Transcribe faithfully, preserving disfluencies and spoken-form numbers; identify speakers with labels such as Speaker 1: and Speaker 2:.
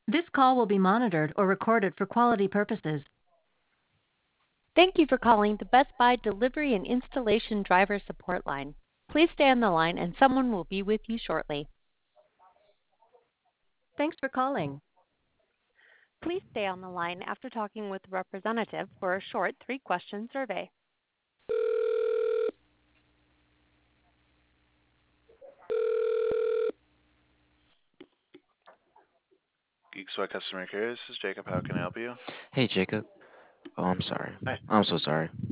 Speaker 1: This call will be monitored or recorded for quality purposes.
Speaker 2: Thank you for calling the Best Buy Delivery and Installation Driver Support Line. Please stay on the line and someone will be with you shortly.
Speaker 1: Thanks for calling.
Speaker 2: Please stay on the line after talking with the representative for a short three-question survey.
Speaker 3: Geek Sweat Customer Care, this is Jacob. How can I help you?
Speaker 4: Hey, Jacob. Oh, I'm sorry.
Speaker 3: Hi.
Speaker 4: I'm so sorry.